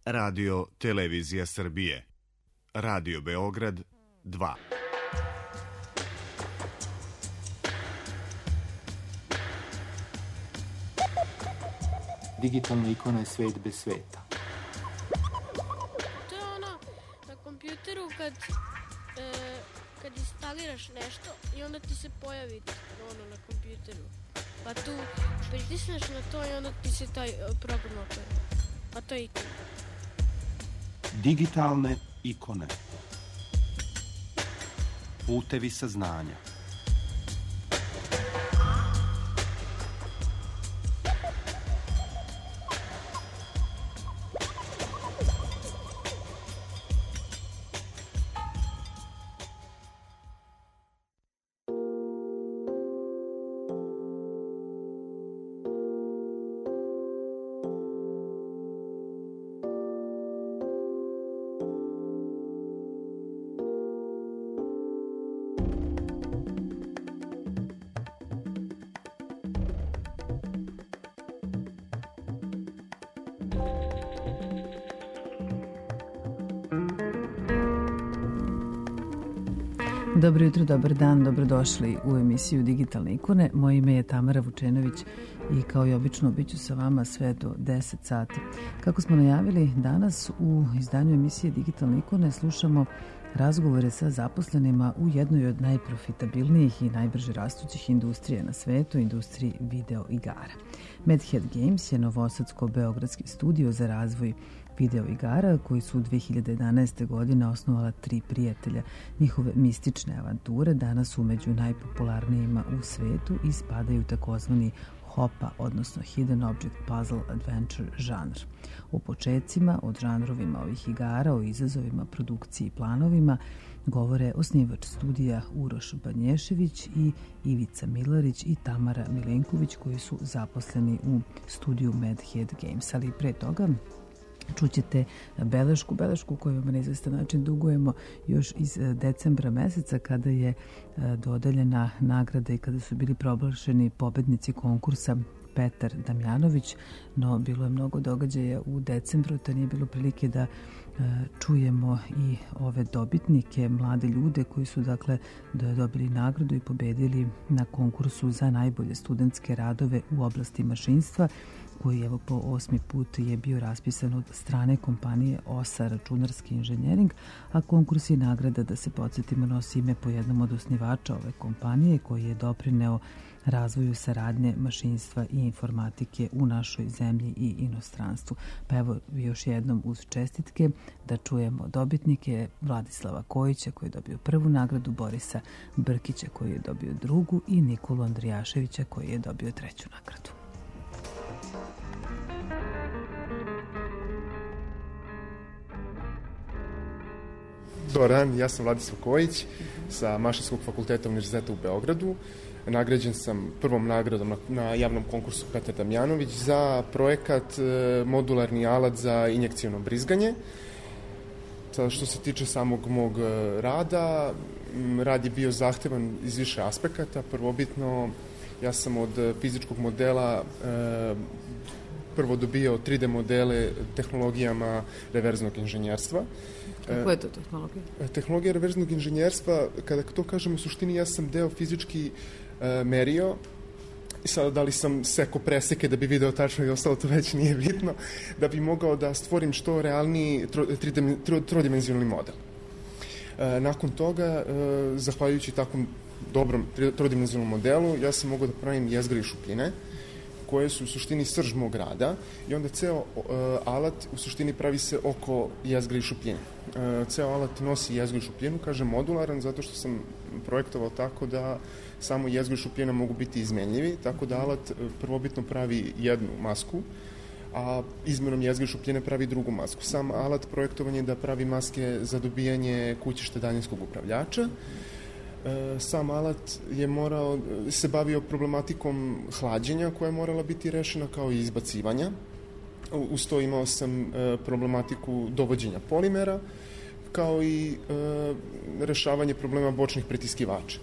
Radio Televizija Srbije. Radio Beograd 2. Digitalna ikona je svet bez sveta. To je ono na kompjuteru kad instaliraš nešto i onda ti se pojavi ono na kompjuteru. Pa tu pritisneš na to i onda ti se taj program otvori. A to je ikona. Digitalne ikone. Putevi saznanja. Dobro jutro, dobar dan, dobrodošli u emisiju Digitalne ikone. Moje ime je Tamara Vučenović i kao i obično bit ću sa vama sve do 10 sati. Kako smo najavili, danas u izdanju emisije Digitalne ikone slušamo razgovore sa zaposlenima u jednoj od najprofitabilnijih i najbrže rastućih industrija na svetu, industriji video igara. Madhead Games je novosadsko-beogradski studio za razvoj video igara koji su 2011. godine osnovala 3 prijatelja. Njihove mistične avanture danas su među najpopularnijima u svetu i spadaju takozvani HOPA, odnosno Hidden Object Puzzle Adventure žanr. O počecima, o žanrovima ovih igara, o izazovima, produkciji i planovima govore osnivač studija Uroš Banješević i Ivica Milarić i Tamara Milenković koji su zaposleni u studiju Madhead Games. Ali pre toga čućete belešku koju vam na izvestan način dugujemo još iz decembra meseca kada je dodeljena nagrada i kada su bili proglašeni pobednici konkursa Petar Damjanović, no bilo je mnogo događaja u decembru, te nije bilo prilike da čujemo i ove dobitnike, mlade ljude koji su dakle dobili nagradu i pobedili na konkursu za najbolje studentske radove u oblasti mašinstva, koji evo po 8. put je bio raspisan od strane kompanije OSA Računarski inženjering, a konkurs i nagrada, da se podsjetimo, nosi ime po jednom od osnivača ove kompanije koji je doprineo razvoju saradnje mašinstva i informatike u našoj zemlji i inostranstvu. Pa evo još jednom uz čestitke da čujemo dobitnike: Vladislava Kojića koji je dobio prvu nagradu, Borisa Brkića koji je dobio drugu i Nikolu Andrijaševića koji je dobio treću nagradu. Dobar dan, ja sam Vladislav Kojić sa Mašinskog fakulteta Univerziteta u Beogradu. Nagrađen sam prvom nagradom na javnom konkursu Petar Damjanović za projekat modularni alat za injekcijno brizganje. Što se tiče samog mog rada, rad je bio zahtevan iz više aspekata. Prvobitno, ja sam od fizičkog modela prvo dobio 3D modele tehnologijama reverznog inženjerstva. Kako je to tehnologija? Tehnologija reverznog inženjerstva, kada to kažem, u suštini ja sam deo fizički merio i sada da li sam seko preseke da bi video tačno i ostalo, to već nije bitno, da bi mogao da stvorim što realniji trodimenzionalni model. Nakon toga, zahvaljujući takvom dobrom trodimenzionalnom modelu, ja sam mogao da pravim jezgre i šupljine koje su u suštini srž mog rada i onda ceo alat u suštini pravi se oko jezgre i šupljine. Ceo alat nosi jezgru i šupljinu, kažem modularan, zato što sam projektovao tako da samo jezgru i šupljina mogu biti izmenljivi, tako da alat prvobitno pravi jednu masku, a izmenom jezgre i šupljine pravi drugu masku. Sam alat projektovan je da pravi maske za dobijanje kućišta daljinskog upravljača. Sam alat je se bavio problematikom hlađenja koja je morala biti rešena, kao i izbacivanja. Uz to imao sam problematiku dovođenja polimera, kao i rešavanje problema bočnih pritiskivača.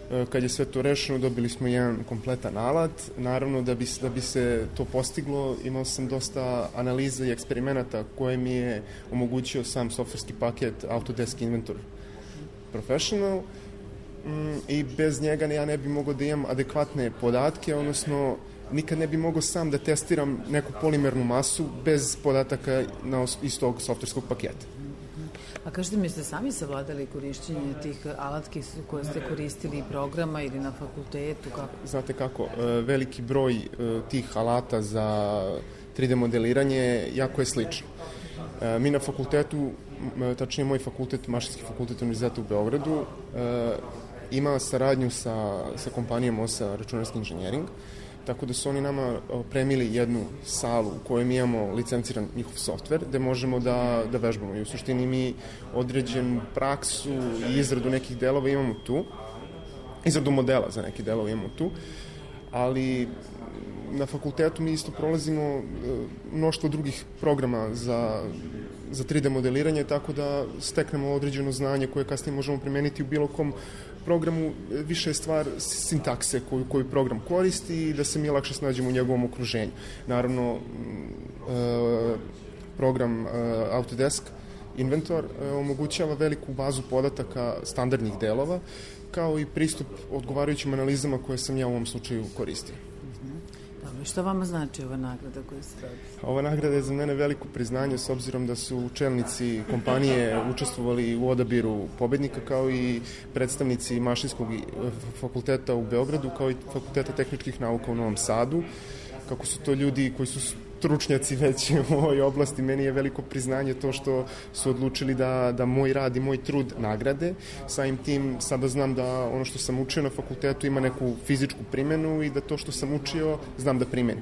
Kad je sve to rešeno, dobili smo jedan kompletan alat. Naravno, da bi se to postiglo, imao sam dosta analiza i eksperimenata koje mi je omogućio sam softverski paket Autodesk Inventor Professional, i bez njega ja ne bi mogao da imam adekvatne podatke, odnosno nikad ne bi mogao sam da testiram neku polimernu masu bez podataka iz tog softverskog paketa. A kažete mi, ste sami savladali korišćenje tih alatki koje ste koristili programa ili na fakultetu? Kako? Znate kako, veliki broj tih alata za 3D modeliranje jako je slično. Mi na fakultetu, tačnije moj fakultet, Mašinski fakultet Univerziteta u Beogradu, ima saradnju sa kompanijom OSA Računarski inženjering, tako da su oni nama opremili jednu salu u kojoj mi imamo licenciran njihov softver, gde možemo da vežbamo. I u suštini mi određenu praksu i izradu nekih delova imamo tu, izradu modela za neke delove imamo tu, ali na fakultetu mi isto prolazimo mnoštvo drugih programa za 3D modeliranje, tako da steknemo određeno znanje koje kasnije možemo primeniti u bilo kom programu. Više je stvar sintakse koju program koristi i da se mi lakše snađemo u njegovom okruženju. Naravno, program Autodesk Inventor omogućava veliku bazu podataka standardnih delova, kao i pristup odgovarajućim analizama koje sam ja u ovom slučaju koristio. Što vama znači ova nagrada koju ste dobili? Ova nagrada je za mene veliko priznanje, s obzirom da su čelnici kompanije učestvovali u odabiru pobednika, kao i predstavnici Mašinskog fakulteta u Beogradu, kao i Fakulteta tehničkih nauka u Novom Sadu. Kako su to ljudi koji su stručnjaci već u ovoj oblasti, meni je veliko priznanje to što su odlučili da moj rad i moj trud nagrade. Samim tim sada znam da ono što sam učio na fakultetu ima neku fizičku primenu i da to što sam učio znam da primenim.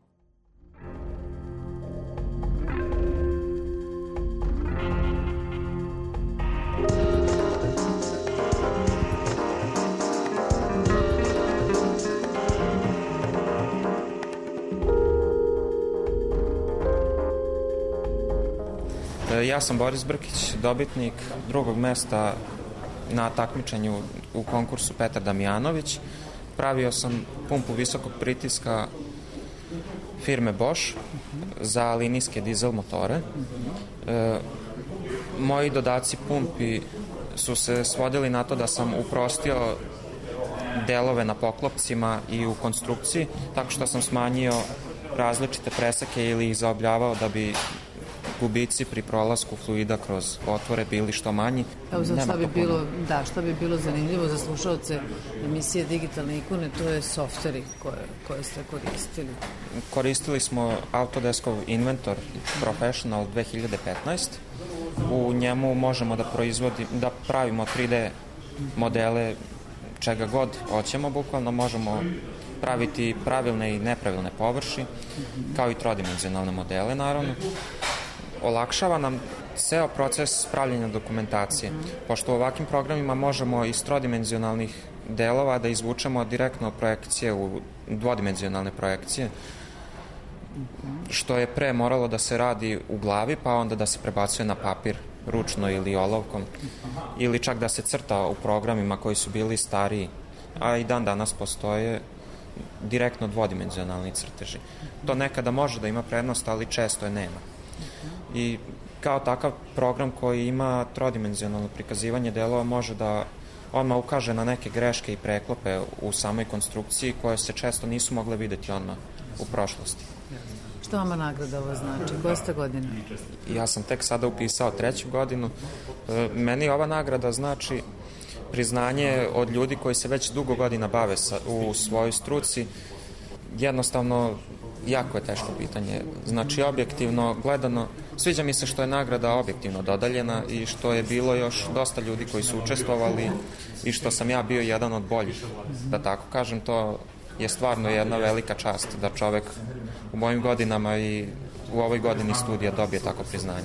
Ja sam Boris Brkić, dobitnik drugog mesta na takmičenju u konkursu Petar Damjanović. Pravio sam pumpu visokog pritiska firme Bosch za linijske dizel motore. Moji dodaci pumpi su se svodili na to da sam uprostio delove na poklopcima i u konstrukciji, tako što sam smanjio različite preseke ili ih zaobljavao da bi gubici pri prolasku fluida kroz otvore bili što manji. Evo sad šta bi bilo zanimljivo za slušalce emisije Digitalne ikone, to je softveri koje ste koristili. Koristili smo Autodeskov Inventor Professional 2015. U njemu možemo da pravimo 3D modele čega god hoćemo, bukvalno možemo praviti pravilne i nepravilne površi, kao i trodimenzionalne modele, naravno. Olakšava nam ceo proces pravljenja dokumentacije, pošto u ovakvim programima možemo iz trodimenzionalnih delova da izvučemo direktno projekcije u dvodimenzionalne projekcije, što je pre moralo da se radi u glavi, pa onda da se prebacuje na papir ručno ili olovkom, ili čak da se crta u programima koji su bili stariji, a i dan danas postoje direktno dvodimenzionalni crteži. To nekada može da ima prednost, ali često je nema. I kao takav program koji ima trodimenzionalno prikazivanje delova može da odmah ukaže na neke greške i preklope u samoj konstrukciji koje se često nisu mogle videti odmah u prošlosti. Što vama nagrada ovo znači? Koja ste godina? Ja sam tek sada upisao 3. godinu. Meni ova nagrada znači priznanje od ljudi koji se već dugo godina bave u svojoj struci. Jednostavno, jako je teško pitanje. Znači, objektivno gledano, sviđa mi se što je nagrada objektivno dodaljena i što je bilo još dosta ljudi koji su učestvovali i što sam ja bio jedan od boljih. Da tako kažem, to je stvarno jedna velika čast da čovek u mojim godinama i u ovoj godini studija dobije tako priznanje.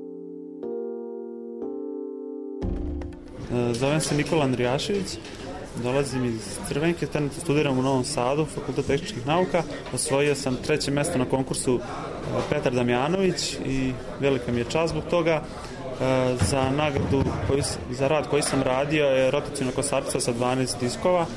Zovem se Nikola Andrijašević, dolazim iz Crvenke, trenutno studiram u Novom Sadu, Fakultet tehničkih nauka. Osvojio sam 3. mesto na konkursu Petar Damjanović i velika mi je čast zbog toga. Za nagradu, za rad koji sam radio je rotacijna kosačica sa 12 diskova.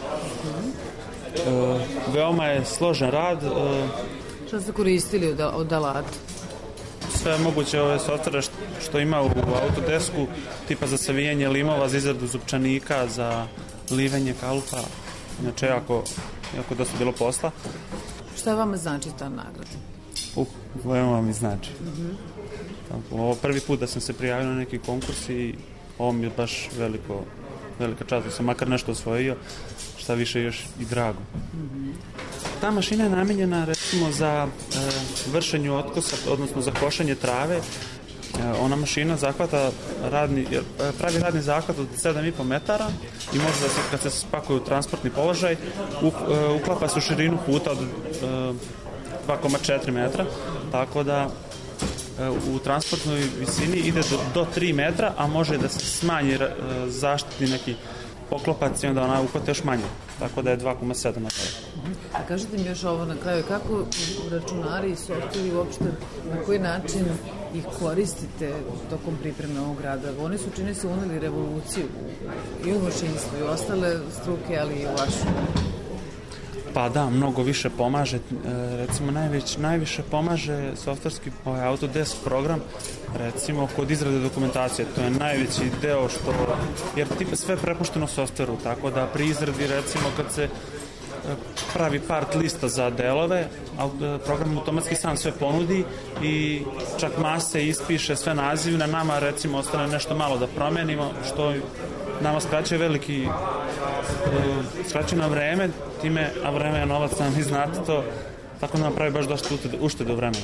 Veoma je složen rad. Šta ste koristili od alata? Sve moguće ove softvere što ima u Autodesku, tipa za savijanje limova, za izradu zupčanika, za livenje kalupa. Znači, jako dosta bilo posla. Šta vama znači ta nagrada? Veoma mi znači. Ovo prvi put da sam se prijavio na neki konkurs i ovo mi je baš velika čast da sam makar nešto osvojio, šta više još i drago. Ta mašina je namenjena recimo za vršenje otkosa, odnosno za košenje trave. Ona mašina pravi radni zahvat od 7,5 metara i može da se, kad se spakuje u transportni položaj, uklapa se u širinu puta od 2,4 metra, tako da u transportnoj visini ide do 3 metra, a može da se smanji zaštitni neki poklopac i onda ona uhvata još manje, tako da je 2,7 metara. A kažete mi još ovo na kraju, kako računari i softveri uopšte, na koji način ih koristite tokom pripreme ovog rada? Oni su, čini se, uneli revoluciju i u mašinstvu i u ostale struke, ali i u vašu. Pa da, mnogo više pomaže, recimo najviše pomaže softverski Autodesk program, recimo kod izrade dokumentacije, to je najveći deo jer tipa sve je prepušteno softveru, tako da pri izradi recimo kad se pravi part lista za delove, program automatski sam sve ponudi i čak mase ispiše sve nazive, na nama recimo ostane nešto malo da promenimo, što nama skraćuje skraćuje nam vreme, a vreme je novac, vi znate to, tako da nam pravi baš dosta uštede u vremenu.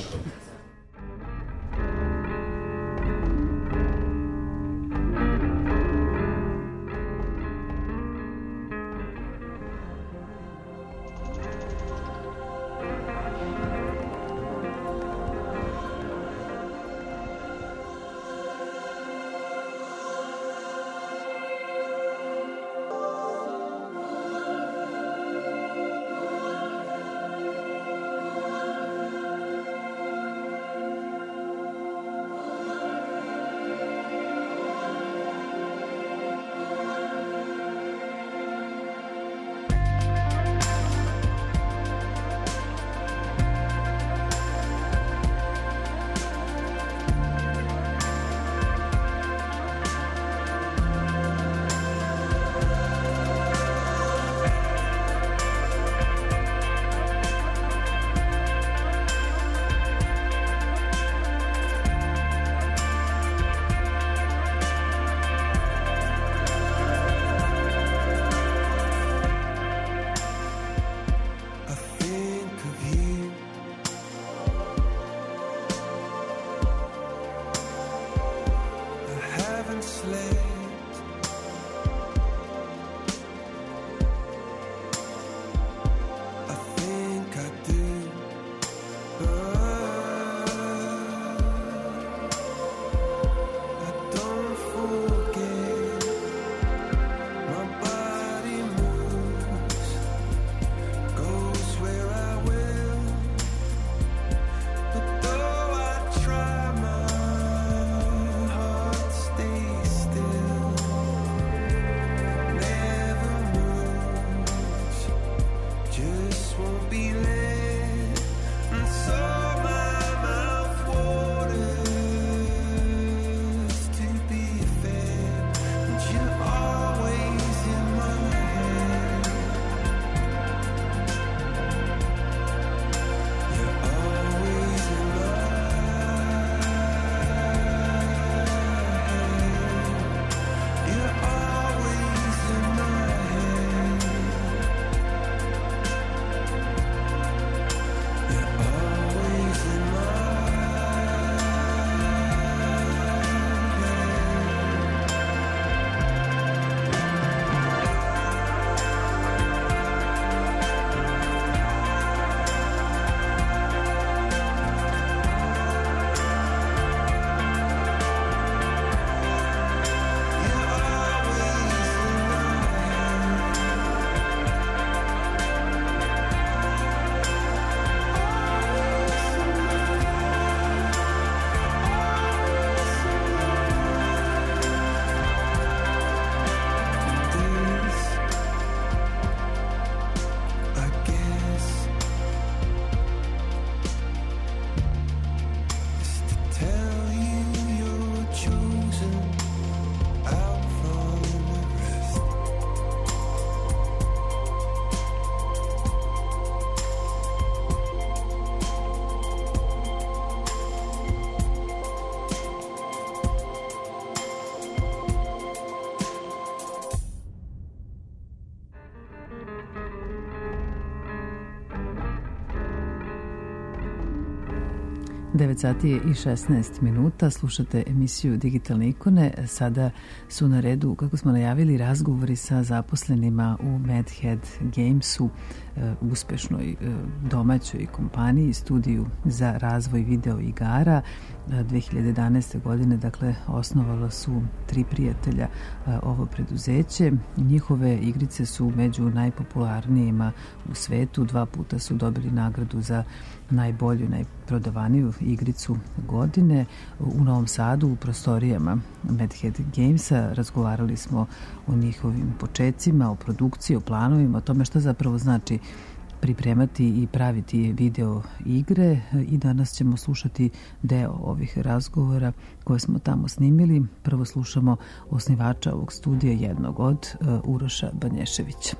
9 sati je i 16 minuta, slušate emisiju Digitalne ikone. Sada su na redu, kako smo najavili, razgovori sa zaposlenima u Madhead Gamesu, uspešnoj domaćoj kompaniji, studiju za razvoj video igara. 2011. godine, dakle, osnovala su 3 prijatelja ovo preduzeće. Njihove igrice su među najpopularnijima u svetu. 2 puta su dobili nagradu za najbolju, najprodavaniju igricu godine. U Novom Sadu, u prostorijama Madhead Gamesa, razgovarali smo o njihovim počecima, o produkciji, o planovima, o tome šta zapravo znači pripremati i praviti video igre, i danas ćemo slušati deo ovih razgovora koje smo tamo snimili. Prvo slušamo osnivača ovog studija, jednog od, Uroša Banješevića.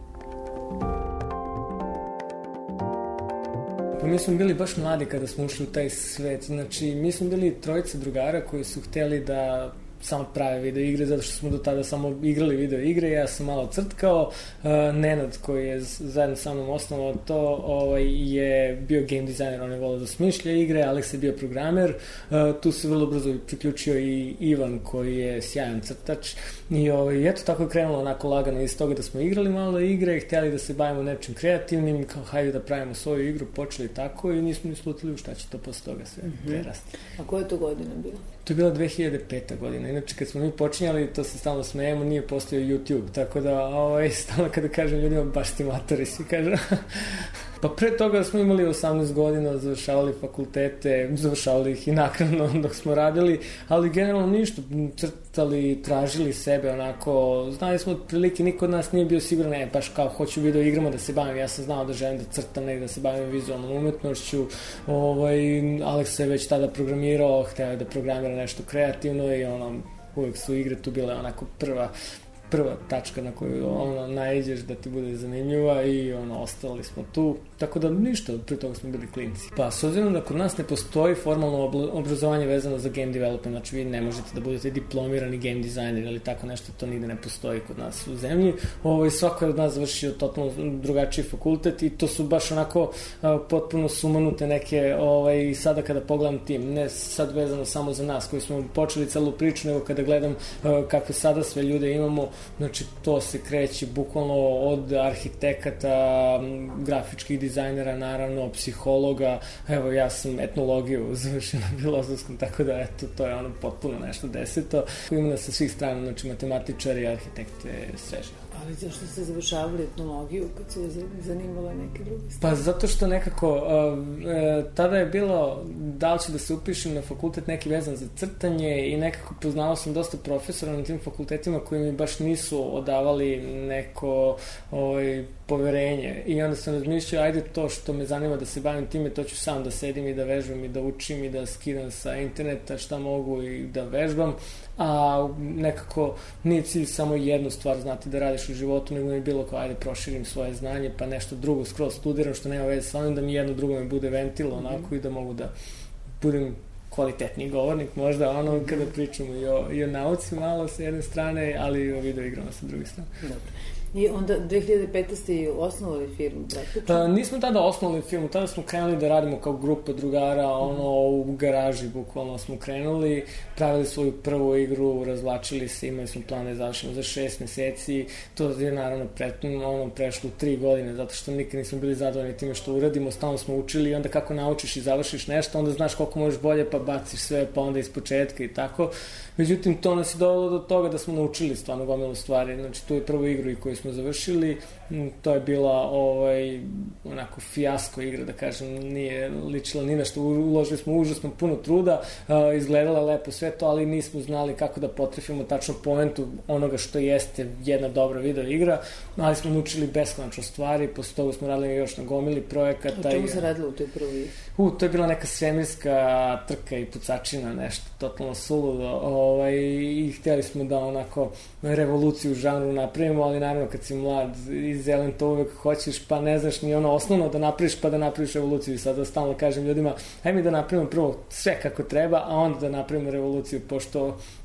Pa mi smo bili baš mladi kada smo ušli u taj svet. Znači, mi smo bili 3 drugara koji su hteli da samo prave video igre, zato što smo do tada samo igrali video igre. Ja sam malo crtkao. Nenad, koji je zajedno sa mnom osnovao to, je bio game designer, on je volao da smišlja igre. Alex je bio programer. Tu se vrlo brzo priključio i Ivan, koji je sjajan crtač. I eto, tako je krenulo onako lagano iz toga da smo igrali malo igre, htjeli da se bavimo nečim kreativnim, kao hajde da pravimo svoju igru, počeli tako i nismo ni slutili u šta će to posle toga sve prerasti. A koja je to godina bila? To je bila 2005. godina. Inače, kad smo mi počinjali, to se stalno smejemo, nije postojao YouTube, tako da stalno kada kažem ljudima, baš ti matori, svi kažu. Pa pre toga smo imali 18 godina, završavali fakultete, završavali ih i naknadno dok smo radili, ali generalno ništa, crtali, tražili sebe, onako, znali smo otprilike, niko od nas nije bio siguran, baš kao hoću video igrama da se bavim, ja sam znao da želim da crtam, da se bavim vizualnom umetnošću, Alex se već tada programirao, hteo da programira nešto kreativno i uvijek su igre tu bile onako prva tačka na koju naiđeš da ti bude zanimljiva i ostali smo tu. Tako da ništa, prije toga smo bili klinci. Pa, s obzirom da kod nas ne postoji formalno obrazovanje vezano za game development, znači vi ne možete da budete diplomirani game designer ili tako nešto, to nigde ne postoji kod nas u zemlji. Svako je od nas završio totalno drugačiji fakultet i to su baš onako potpuno sumanute neke, sada kada pogledam tim, ne sad vezano samo za nas koji smo počeli celu priču, nego kada gledam kakve sada sve ljude imamo, znači to se kreće bukvalno od arhitekata, grafičkih dizajnera, naravno, psihologa. Evo, ja sam etnologiju završio na Filozofskom, tako da, eto, to je potpuno nešto deseto. Ima nas sa svih strana, znači, matematičari, arhitekte, sve živo. Ali zašto ste završavali etnologiju kad su zanimale neke druge stvari? Pa zato što nekako, tada je bilo da li ću da se upišem na fakultet neki vezan za crtanje i nekako poznao sam dosta profesora na tim fakultetima koji mi baš nisu odavali neko poverenje. I onda sam razmišljao, ajde to što me zanima da se bavim time, to ću sam da sedim i da vežbam i da učim i da skidam sa interneta šta mogu i da vežbam. A nekako nije cilj samo jednu stvar znati da radiš u životu, nego mi je bilo kao ajde proširim svoje znanje pa nešto drugo skroz studiram što nema veze sa onim, da mi jedno drugo me bude ventil onako i da mogu da budem kvalitetniji govornik možda kada pričamo i o nauci malo sa jedne strane, ali i o video igrama sa druge strane. Dobro. I onda 2005. ste osnovali firmu, praktično? Nismo tada osnovali firmu, tada smo krenuli da radimo kao grupa drugara, u garaži bukvalno smo krenuli, pravili svoju prvu igru, razvlačili se, imali smo plan da završimo za 6 meseci, to je naravno prešlo 3 godine, zato što nikad nismo bili zadovoljni time što uradimo, stalno smo učili i onda kako naučiš i završiš nešto, onda znaš koliko možeš bolje, pa baciš sve, pa onda iz početka i tako. Međutim, to nas je dovelo do toga da smo naučili stvarno gomilu stvari. Znači, tu je prvu igru i koju smo završili. To je bila onako fijasko igra, da kažem, nije ličila ni na što. Uložili smo užasno puno truda, izgledala lepo sve to, ali nismo znali kako da potrefimo tačno poentu onoga što jeste jedna dobra video igra, ali smo naučili beskonačno stvari, posle toga smo radili još na gomili projekata. O čemu se radilo u toj prvoj igri? To je bila neka svemirska trka i pucačina, nešto totalno suludo, i htjeli smo da onako revoluciju u žanru napravimo, ali naravno kad si mlad i zelen to uvek hoćeš, pa ne znaš ni osnovno da napraviš, pa da napraviš revoluciju. I sada stalno kažem ljudima, hajde mi da napravimo prvo sve kako treba, a onda da napravimo revoluciju, pošto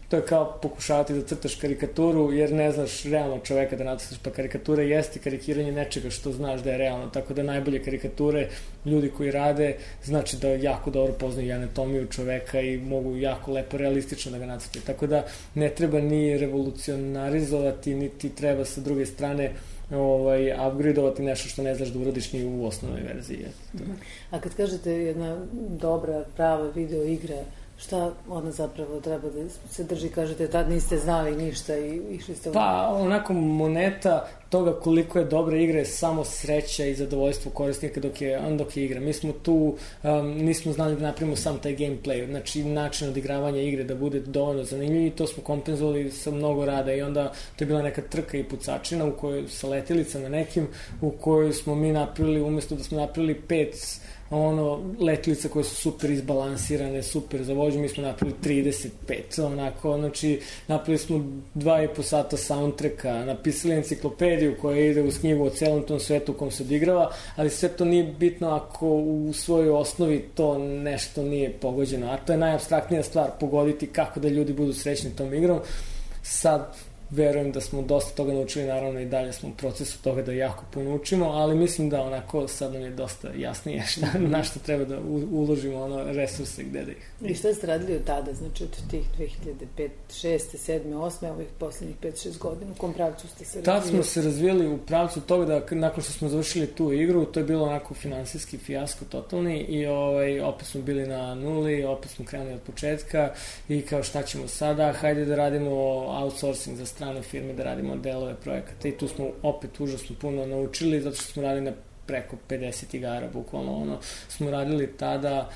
to je kao pokušavati da crtaš karikaturu, jer ne znaš realno čoveka da nacrtaš, pa karikatura jeste karikiranje nečega što znaš da je realno, tako da najbolje karikature ljudi koji rade, znači da jako dobro poznaju anatomiju čoveka i mogu jako lepo realistično da ga nacrtaju, tako da ne treba ni revolucionarizovati, niti treba sa druge strane upgradeovati nešto što ne znaš da uradiš ni u osnovnoj verziji. A kad kažete jedna dobra, prava video igra, šta ona zapravo treba da se drži? Kažete, tad niste znali ništa i išli ste... Pa, onako, moneta toga koliko je dobra igra je samo sreća i zadovoljstvo korisnika dok je igra. Mi smo tu, nismo znali da napravimo sam taj gameplay, znači način odigravanja igre da bude dovoljno zanimljiv i to smo kompenzovali sa mnogo rada i onda to je bila neka trka i pucačina u kojoj, sa letjelicama nekim, u kojoj smo mi napravili, umjesto da smo napravili 5 letilica koje su super izbalansirane, super za vožnju, mi smo napravili 35, onako, znači napravili smo 2,5 sata soundtracka, napisali enciklopediju koja ide uz knjigu o celom tom svetu u kom se odigrava, ali sve to nije bitno ako u svojoj osnovi to nešto nije pogođeno, a to je najapstraktnija stvar, pogoditi kako da ljudi budu srećni tom igrom. Sad verujem da smo dosta toga naučili, naravno i dalje smo u procesu toga da jako puno učimo, ali mislim da onako sad nam je dosta jasnije na što treba da uložimo resurse gde da ih. I šta ste radili od tada, znači od tih 2005, 6, 7, 8, ovih poslednjih 5-6 godina, u kom pravcu ste se razvijeli? Tad smo se razvijeli u pravcu toga da nakon što smo završili tu igru, to je bilo onako finansijski fijasko totalni i opet smo bili na nuli, opet smo krenuli od početka i kao šta ćemo sada, hajde da radimo outsourcing za strane firme, da radimo delove projekata i tu smo opet užasno puno naučili zato što smo radili na preko 50 igara, bukvalno smo radili tada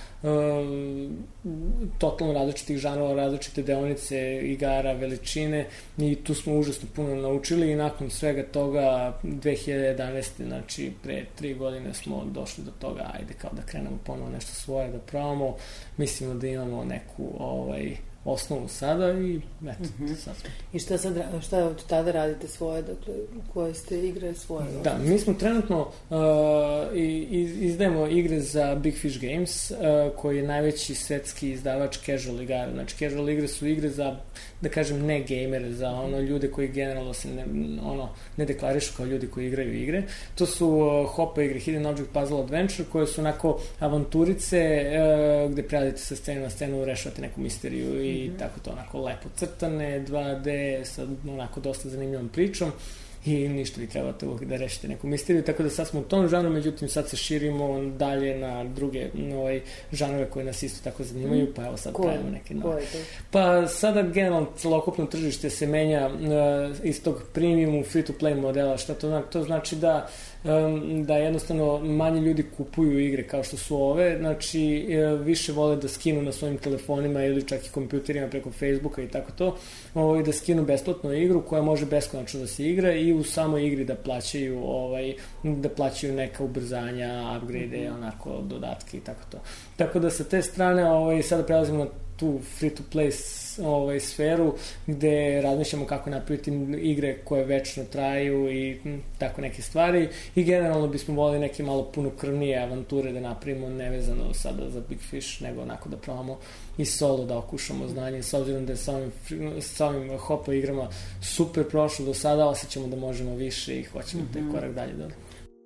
totalno različitih žanova, različite deonice igara, veličine i tu smo užasno puno naučili i nakon svega toga 2011. znači pre 3 godine smo došli do toga, ajde kao da krenemo ponovo nešto svoje, da pravamo, mislimo da imamo neku osnovu sada i eto, sad smo. I šta od tada radite svoje, dakle, koje ste igre svoje? Da, mi smo trenutno izdajemo igre za Big Fish Games, koji je najveći svetski izdavač casual igara. Znači, casual igre su igre za, da kažem, ne gamere, za ljude koji generalno se ne deklarišu kao ljudi koji igraju igre. To su hopa igre, Hidden Object Puzzle Adventure, koje su onako avanturice gde prelazite sa scene na scenu, rešavate neku misteriju i tako to onako lepo crtane, 2D, sa onako dosta zanimljivom pričom i ništa vi trebate da rešite neku misteriju, tako da sad smo u tom žanru, međutim sad se širimo dalje na druge žanove koje nas isto tako zanimaju, pa evo sad pravimo neke nove. Pa sada generalno celokupno tržište se menja iz tog premium free-to-play modela, šta to znači da jednostavno manje ljudi kupuju igre kao što su ove, znači više vole da skinu na svojim telefonima ili čak i kompjuterima preko Facebooka i tako to, da skinu besplatnu igru koja može beskonačno da se igra i u samoj igri da plaćaju neka ubrzanja, upgrade, onako dodatke i tako to. Tako da sa te strane sada prelazimo na tu free-to-play sferu gde razmišljamo kako napraviti igre koje večno traju i tako neke stvari i generalno bismo volili neke malo punokrvnije avanture da napravimo nevezano sada za Big Fish, nego onako da probamo i solo da okušamo znanje, s obzirom da je sa ovim hopa igrama super prošlo do sada, osjećamo da možemo više i hoćemo taj korak dalje da...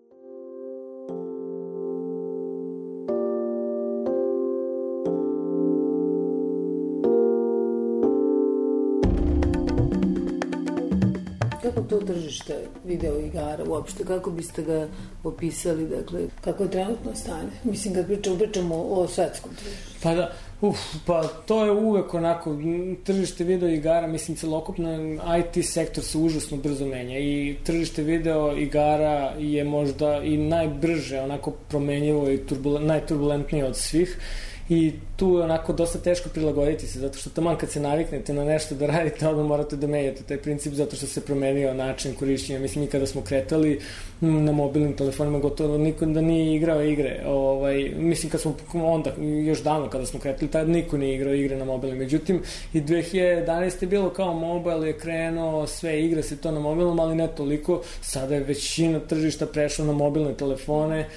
Kako to tržište video igara uopšte, kako biste ga opisali, dakle, kako je trenutno stanje? Mislim, kad pričamo o svetskom tržištu. Pa da, pa to je uvek onako, tržište video igara, mislim, celokupno IT sektor se užasno brzo menja i tržište video igara je možda i najbrže onako promenjivo i najturbulentnije od svih. I tu je onako dosta teško prilagoditi se, zato što taman kad se naviknete na nešto da radite, odmah morate da menjate taj princip, zato što se promenio način korišćenja. Mislim, mi kada smo kretali, na mobilnim telefonima gotovo niko da nije igrao igre. Mislim kad smo onda, još davno kada smo kretili, tada niko nije igrao igre na mobilnim. Međutim, i 2011. je bilo kao mobile je krenuo, sve igre se to na mobilnom, ali ne toliko. Sada je većina tržišta prešla na mobilne telefone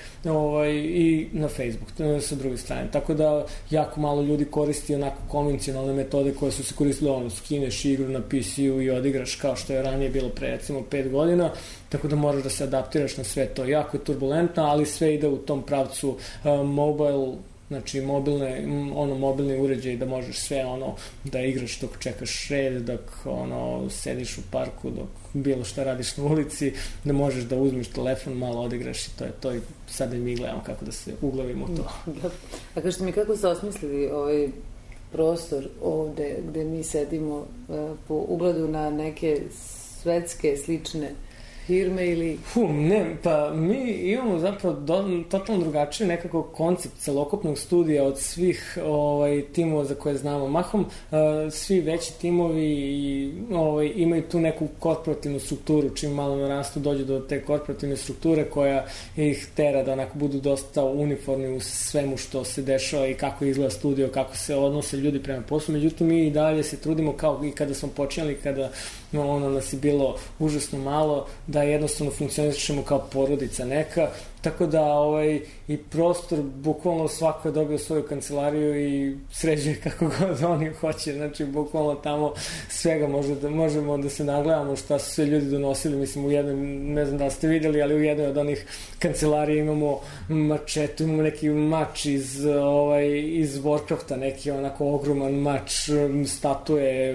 i na Facebook sa druge strane. Tako da jako malo ljudi koristi onako konvencionalne metode koje su se koristile, skineš igru na PC-u i odigraš kao što je ranije bilo pre recimo 5 godina, tako da moraš da se adaptiraš na sve to. Jako je turbulentno, ali sve ide u tom pravcu mobile, znači mobilni uređaj da možeš sve da igraš dok čekaš red, dok sediš u parku, dok bilo šta radiš na ulici, da možeš da uzmeš telefon, malo odigraš i to je to i sada mi gledamo kako da se uglavimo u to. A kažete mi kako ste osmislili ovaj prostor ovde gde mi sedimo po ugledu na neke svetske slične firme ili... Ne, pa mi imamo zapravo totalno drugačiji nekako koncept celokupnog studija od svih timova za koje znamo. Mahom svi veći timovi imaju tu neku korporativnu strukturu, čim malo narastu dođu do te korporativne strukture koja ih tera da onako budu dosta uniformni u svemu što se dešava i kako izgleda studio, kako se odnose ljudi prema poslu. Međutim, mi i dalje se trudimo kao i kada smo počinjali, kada nas je bilo užasno malo, da jednostavno funkcionišemo kao porodica neka, tako da i prostor, bukvalno svako je dobio svoju kancelariju i sređuje kako god oni hoće, znači bukvalno tamo svega možemo da se nagledamo šta su sve ljudi donosili, mislim u jednoj, ne znam da ste videli, ali u jednoj od onih kancelarija imamo mačetu, imamo neki mač iz Warcrafta, neki onako ogroman mač, statue,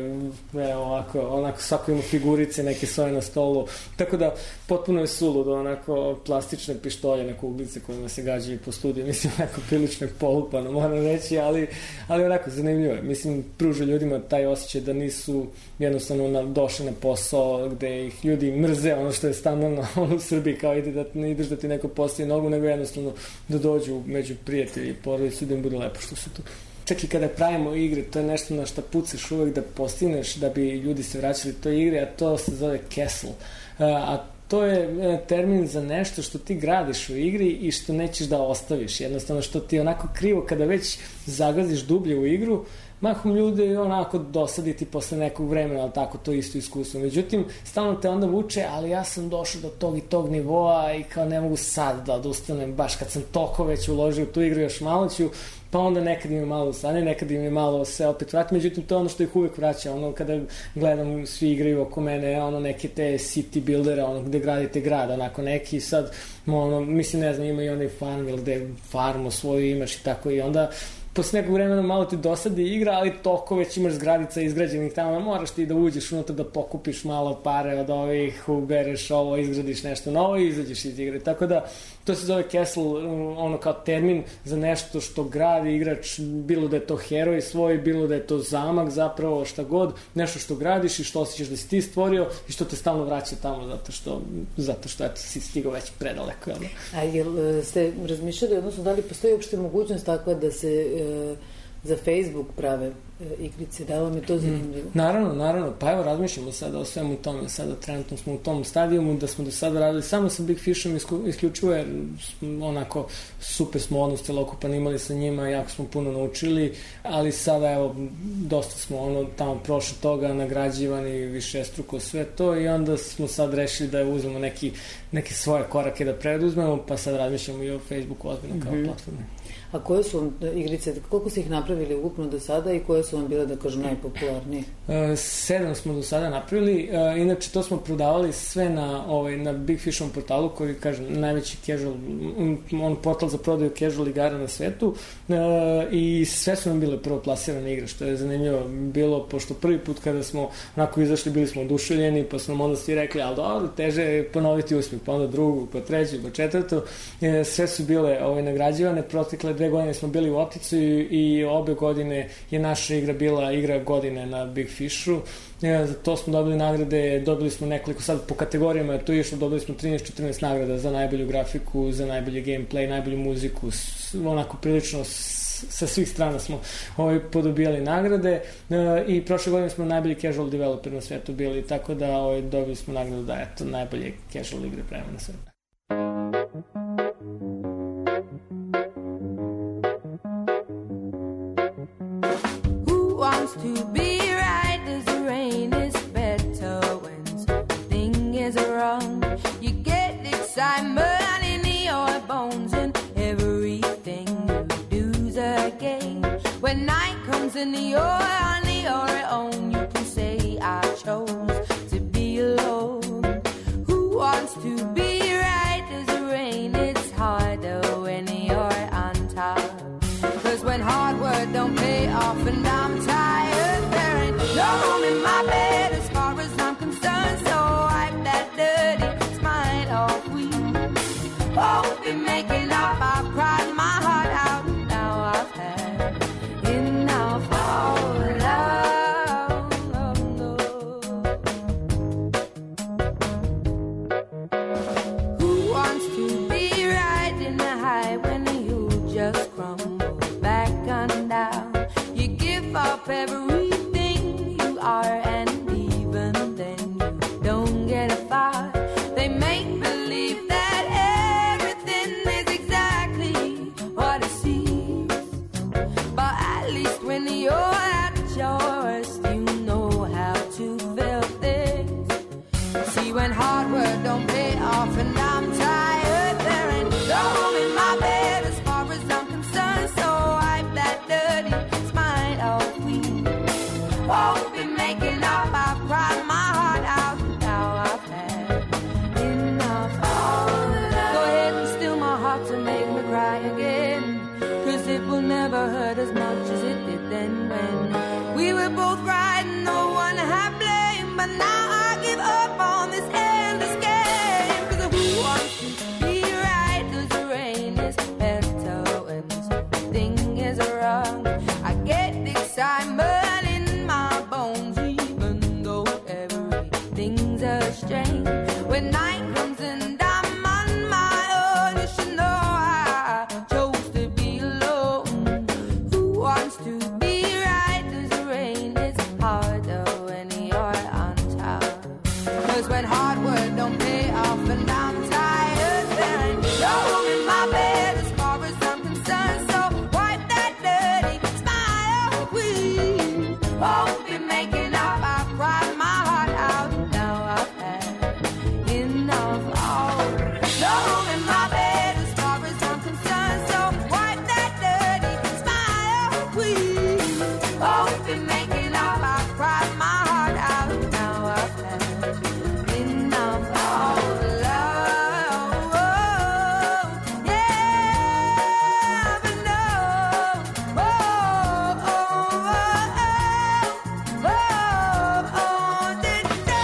onako svako ima figurice, neke svoje na stolu, tako da potpuno je suludo, onako plastične pištolje, neke uglice kojima se gađaju po studiju, mislim, onako prilično polupano, moram reći, ali onako zanimljivo je. Mislim, pruža ljudima taj osjećaj da nisu jednostavno došli na posao gde ih ljudi mrze, ono što je standardno u Srbiji, kao ne ideš da ti neko postavi nogu, nego jednostavno da dođu među prijatelji i porodicu, da im bude lepo što su tu. Čak i kada pravimo igre, to je nešto na što pucaš uvek da postigneš, da bi ljudi se vraćali toj igre, a to se zove castle. A to je termin za nešto što ti gradiš u igri i što nećeš da ostaviš. Jednostavno što ti je onako krivo kada već zagaziš dublje u igru, mahom ljudi onako dosaditi posle nekog vremena, ali tako, to isto iskustvo. Međutim, stalno te onda vuče, ali ja sam došao do tog i tog nivoa i kao ne mogu sad da odustanem, baš kad sam toliko već uložio u tu igru, još malo ću, pa onda nekad im je malo stane, nekad im je malo se opet vrati, međutim to je ono što ih uvek vraća, kada gledam svi igraju oko mene, neke te city buildere, gde gradite grad, onako neki sad, mislim ne znam, ima i onaj Farmville gde farmu svoju imaš i tako i onda posle nekog vremena malo ti dosadi igra, ali toliko već imaš zgradica izgrađenih tamo, moraš ti da uđeš unutra, da pokupiš malo pare od ovih, ubereš ovo, izgradiš nešto novo i izađeš iz igre. Tako da, to se zove castle, kao termin za nešto što gradi igrač, bilo da je to heroj svoj, bilo da je to zamak zapravo, šta god, nešto što gradiš i što osjećaš da si ti stvorio i što te stalno vraća tamo, zato što eto, si stigao već predaleko. A jel ste razmišljali, odnosno da li postoji uopšte mogućnost takva da se za Facebook prave igrice, da li vam je to zanimljivo? Naravno, pa evo razmišljamo sada o svemu tome, sada trenutno smo u tom stadijumu da smo do sada radili samo sa Big Fishom isključivo jer onako super smo odnos celokupan imali sa njima, jako smo puno naučili, ali sada evo dosta smo tamo prošli toga, nagrađivani višestruko sve to i onda smo sad rešili da uzmemo neke svoje korake da preduzmemo, pa sad razmišljamo i o Facebooku ozbiljno kao platforme. A koje su vam igrice, koliko ste ih napravili ukupno do sada i koje su vam bile, da kažem, najpopularnije? 7 smo do sada napravili, inače to smo prodavali sve na Big Fishovom portalu koji, kažem, najveći casual, portal za prodaju casual igara na svetu i sve su nam bile prvo plasirane igre, što je zanimljivo bilo, pošto prvi put kada smo onako izašli bili smo oduševljeni, pa su nam onda svi rekli, ali dobro, teže je ponoviti uspjeh, pa onda drugu, pa treću, pa četvrtu, sve su bile nagrađivane, protekle 2 godine smo bili u opticu i obe godine je naša igra bila igra godine na Big Fishu. Za to smo dobili nagrade, dobili smo nekoliko, sad po kategorijama je to išlo, dobili smo 13-14 nagrada za najbolju grafiku, za najbolji gameplay, najbolju muziku, onako prilično sa svih strana smo podobijali nagrade i prošle godine smo najbolji casual developer na svetu bili, tako da dobili smo nagradu da je to najbolje casual igre prema na svetu. Who wants to be right? Does the rain is better when something is wrong? You get excitement in your bones and everything you do's a game. When night comes and you're on your own, you can say I chose to be alone. Who wants to be right? Does the rain? It's harder when you're on top. 'Cause when hard work don't pay off and I'm tired, there ain't no room in my bed as far as I'm concerned. So wipe that dirty smile off. We won't be making up. I've cried my heart out. Now I've had enough of love. Who wants to be right in the high when you just crumble back on down? You give up everything you are, and even then you don't get far. They make believe that everything is exactly what it seems, but at least when you're at your worst, you know how to feel things. See, when hard work don't pay off and I'm tired, there ain't no room in my bed as far as I'm concerned. So wipe that dirty smile off. We won't be making up. I've cried my heart out. Now I've had enough of love. Go ahead and steal my heart to make me cry again, 'cause it will never hurt as much as it did then when we were both right and no one had blame. But now I give up on this endless game. 'Cause who wants to be right? Does the rain is better when something is wrong? I get excitement in my bones even though everything's a strain. When night comes and I'm on my own, you should know I chose to be alone. Who wants to be right? Does the rain is harder when you're on top. 'Cause when hard work don't pay off and I'm tired, there ain't no room in my bed as far as I'm concerned. So wipe that dirty smile. We won't be making up. I've cried my heart out. Now I've had enough. Oh, no room in my bed as far as I'm concerned. So wipe that dirty smile. We won't be making up. I've cried my heart out. Now I've had enough of love. Oh, yeah, but no. Oh, oh, oh, oh, oh, oh, did you?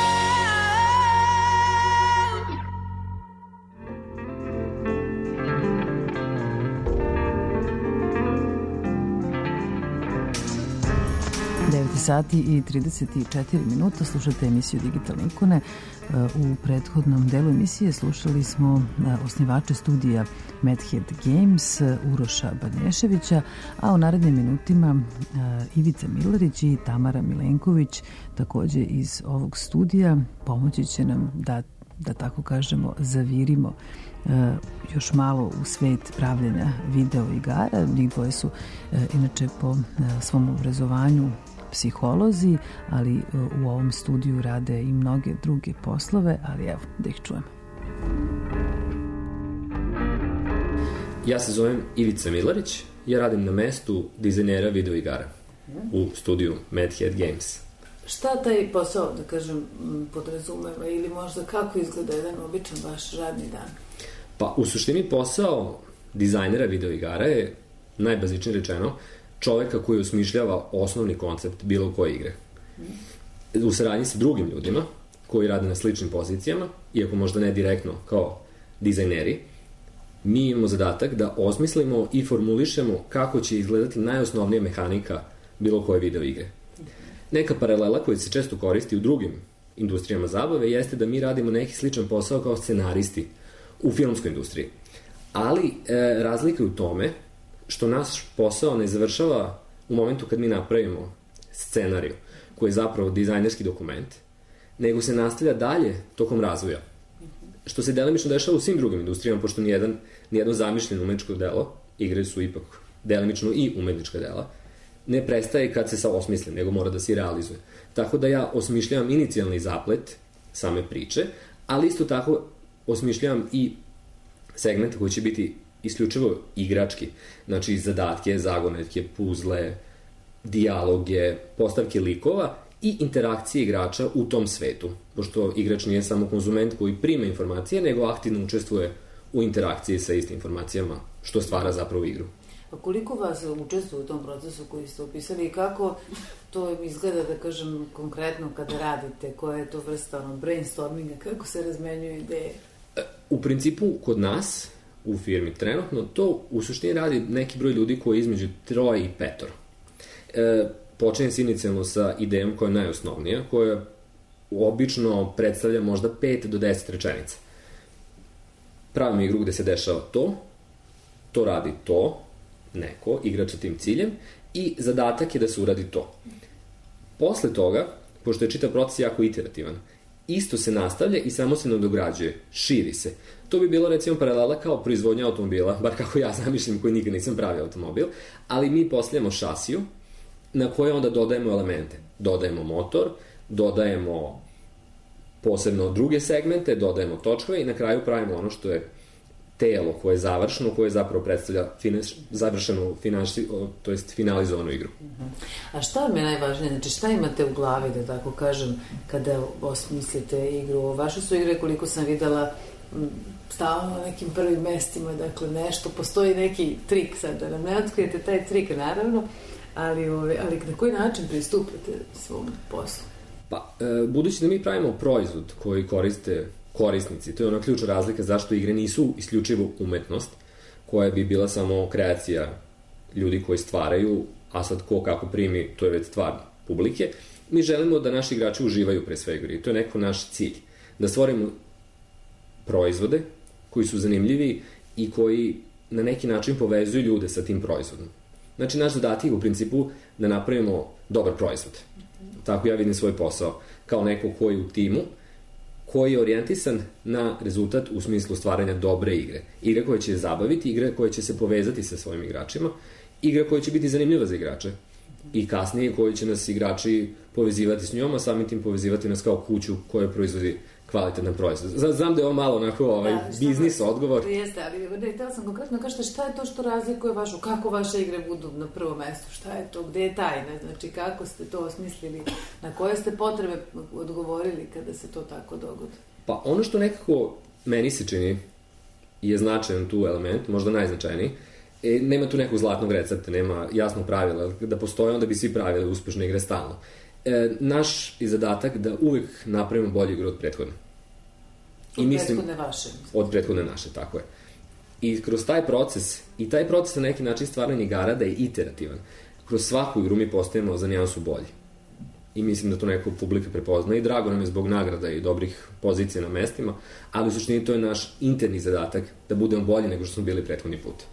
9 sati i 34 minuta, slušate emisiju Digitalne ikone. U prethodnom delu emisije slušali smo osnivače studija Madhead Games, Uroša Banješevića, a u narednim minutima Ivica Milarić i Tamara Milenković, takođe iz ovog studija, pomoći će nam da tako kažemo, zavirimo još malo u svet pravljenja video igara. Njih dvoje su inače po svom obrazovanju psiholozi, ali u ovom studiju rade i mnoge druge poslove, ali evo, da ih čujemo. Ja se zovem Ivica Milarić, ja radim na mestu dizajnera video igara u studiju Madhead Games. Šta taj posao, da kažem, podrazumeva ili možda kako izgleda jedan običan vaš radni dan? Pa, u suštini posao dizajnera video igara je, najbazičnije rečeno, čoveka koji osmišljava osnovni koncept bilo koje igre. U saradnji sa drugim ljudima koji rade na sličnim pozicijama, iako možda ne direktno kao dizajneri, mi imamo zadatak da osmislimo i formulišemo kako će izgledati najosnovnija mehanika bilo koje video igre. Neka paralela koja se često koristi u drugim industrijama zabave jeste da mi radimo neki sličan posao kao scenaristi u filmskoj industriji. Ali razlika je u tome što naš posao ne završava u momentu kad mi napravimo scenariju, koji je zapravo dizajnerski dokument, nego se nastavlja dalje tokom razvoja. što se delimično dešava u svim drugim industrijama, pošto nijedno zamišljeno umetničko delo, igre su ipak delimično i umetnička dela, ne prestaje kad se osmisli, nego mora da se realizuje. Tako da ja osmišljavam inicijalni zaplet same priče, ali isto tako osmišljavam i segmente koji će biti isključivo igrački. Znači, zadatke, zagonetke, puzle, dijaloge, postavke likova i interakcije igrača u tom svetu. Pošto igrač nije samo konzument koji prima informacije, nego aktivno učestvuje u interakciji sa istim informacijama, što stvara zapravo igru. A koliko vas učestvuje u tom procesu koji ste opisali i kako to izgleda, da kažem, konkretno kada radite, koja je to vrsta brainstorminga, kako se razmenjuju ideje? U principu, kod nas, u firmi trenutno, to u suštini radi neki broj ljudi koji je između 3 i 5. Počinje se inicijalno sa idejom koja je najosnovnija, koja obično predstavlja možda 5 do 10 rečenica. Pravimo igru gde se dešava to radi to, neko, igrač sa tim ciljem, i zadatak je da se uradi to. Posle toga, pošto je čitav proces jako iterativan, isto se nastavlja i samo se nadograđuje, širi se. To bi bilo, recimo, paralela kao proizvodnja automobila, bar kako ja zamišljam, koji nikad nisam pravio automobil, ali mi postavljamo šasiju na koje onda dodajemo elemente. Dodajemo motor, dodajemo posebno druge segmente, dodajemo točkove i na kraju pravimo ono što je telo koje je završeno, koje zapravo predstavlja završenu, to jest finalizovanu igru. A šta vam je najvažnije? Znači, šta imate u glavi, da tako kažem, kada osmislite igru? Vaše su igre, koliko sam videla, stalno na nekim prvim mestima, dakle nešto, postoji neki trik, sad da nam ne otkrijete taj trik, naravno, ali na koji način pristupate svom poslu? Pa, budući da mi pravimo proizvod koji koriste korisnici, to je ona ključna razlika zašto igre nisu isključivo umetnost, koja bi bila samo kreacija ljudi koji stvaraju, a sad ko kako primi, to je već stvar publike. Mi želimo da naši igrači uživaju pre svega i to je neko naš cilj. Da stvorimo proizvode koji su zanimljivi i koji na neki način povezuju ljude sa tim proizvodom. Znači, naš zadatak je u principu da napravimo dobar proizvod. Tako ja vidim svoj posao, kao neko koji u timu, koji je orijentisan na rezultat u smislu stvaranja dobre igre. Igra koja će zabaviti, igra koja će se povezati sa svojim igračima, igra koja će biti zanimljiva za igrače i kasnije koji će nas igrači povezivati s njom, a samim tim povezivati nas kao kuću koja proizvodi kvalitetan proizvod. Znam da je ovo malo onako biznis odgovor. Jeste, ali htela sam konkretno kažete šta je to što razlikuje vašu, kako vaše igre budu na prvom mestu, šta je to, gde je tajna, znači kako ste to osmislili, na koje ste potrebe odgovorili kada se to tako dogodi? Pa ono što meni se čini je značajan tu element, možda najznačajniji, nema tu nekog zlatnog recepta, nema jasnog pravila, da postoje onda bi svi pravili uspešne igre stalno. Naš je zadatak da uvek napravimo bolju igru od prethodne. Prethodne vaše. Od prethodne naše, tako je. I kroz taj proces na neki način stvaranja igara da je iterativan. Kroz svaku igru mi postajemo za nijansu bolji. I mislim da to neko publika prepozna i drago nam je zbog nagrada i dobrih pozicija na mestima, ali u suštini to je naš interni zadatak da budemo bolji nego što smo bili prethodni put.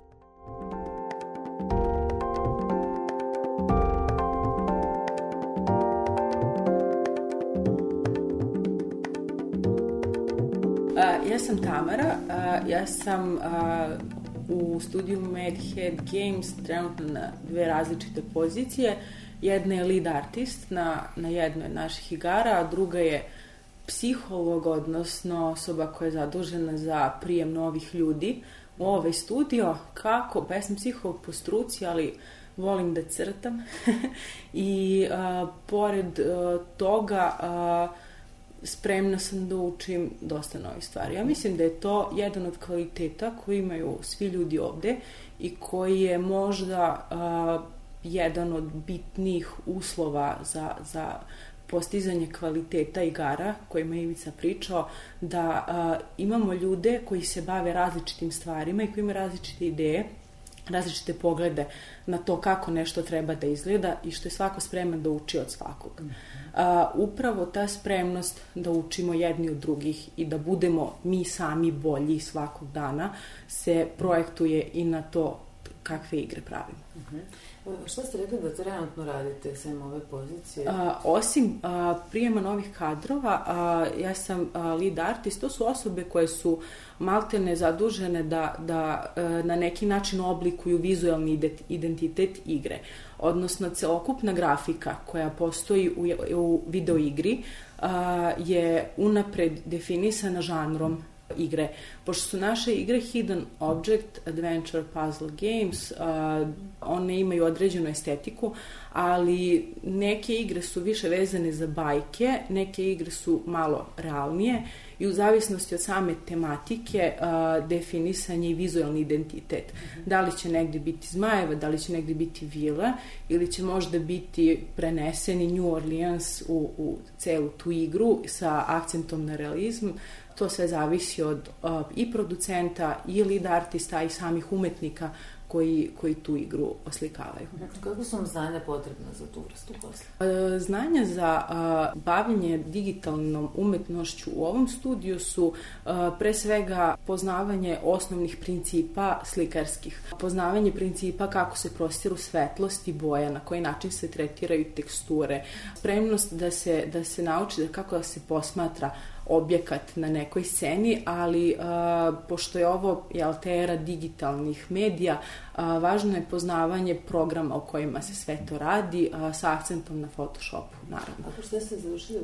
Ja sam Tamara, ja sam u studiju Madhead Games trenutno na 2 različite pozicije. Jedna je lead artist na jednoj od naših igara, a druga je psiholog, odnosno osoba koja je zadužena za prijem novih ljudi u ovaj studio. Kako? Pa ja sam psiholog po struci, ali volim da crtam i pored toga spremna sam da učim dosta novih stvari. Ja mislim da je to jedan od kvaliteta koji imaju svi ljudi ovde i koji je možda jedan od bitnijih uslova za postizanje kvaliteta igara, kojima je Ivica pričao, da imamo ljude koji se bave različitim stvarima i koji imaju različite ideje, različite poglede na to kako nešto treba da izgleda i što je svako spreman da uči od svakog. Upravo ta spremnost da učimo jedni od drugih i da budemo mi sami bolji svakog dana se projektuje i na to kakve igre pravimo. Šta ste rekli da trenutno radite sem ove pozicije? Osim prijema novih kadrova, ja sam lead artist, to su osobe koje su maltene zadužene da na neki način oblikuju vizualni identitet igre. Odnosno, celokupna grafika koja postoji u videoigri je unapred definisana žanrom igre. Pošto su naše igre hidden object, adventure, puzzle games, one imaju određenu estetiku, ali neke igre su više vezane za bajke, neke igre su malo realnije i u zavisnosti od same tematike definisan je i vizualni identitet. Da li će negdje biti zmajeva, da li će negdje biti vila ili će možda biti preneseni New Orleans u celu tu igru sa akcentom na realizm. To sve zavisi od i producenta, i lead artista, i samih umetnika koji tu igru oslikavaju. Kako su vam znanja potrebna za tu vrstu posla? Znanja za bavljenje digitalnom umetnošću u ovom studiju su pre svega poznavanje osnovnih principa slikarskih, poznavanje principa kako se prostiru svetlost i boja, na koji način se tretiraju teksture, spremnost da se nauči kako da se posmatra objekat na nekoj sceni, ali pošto je ovo era digitalnih medija, važno je poznavanje programa o kojima se sve to radi, sa akcentom na Photoshopu, naravno. A šta ste završili?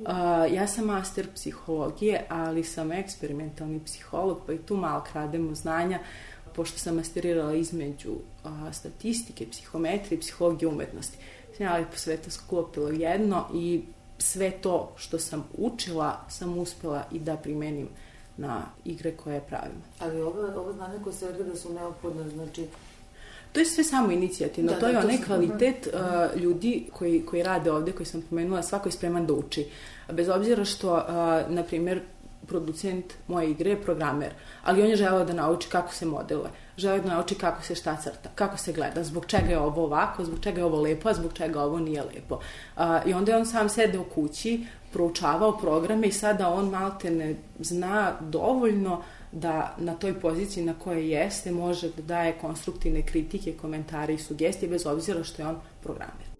Ja sam master psihologije, ali sam eksperimentalni psiholog, pa i tu malo krademo znanja, pošto sam masterirala između statistike, psihometrije i psihologije umetnosti. Ja lepo sve to sklopila jedno i sve to što sam učila sam uspela i da primenim na igre koje pravimo. Ali ovo znanje koje se odgleda su neophodne, znači... To je sve samo inicijativno. To je onaj kvalitet ljudi koji rade ovde, koji sam pomenula, svako je spreman da uči. Bez obzira što, na primjer, producent moje igre je programer, ali on je želeo da nauči kako se modeluje, želeo da nauči kako se šta crta, kako se gleda, zbog čega je ovo ovako, zbog čega je ovo lepo, a zbog čega ovo nije lepo. I onda je on sam sedeo kući, proučavao programe i sada on maltene zna dovoljno da na toj poziciji na kojoj jeste može da daje konstruktivne kritike, komentare i sugestije, bez obzira što je on programer.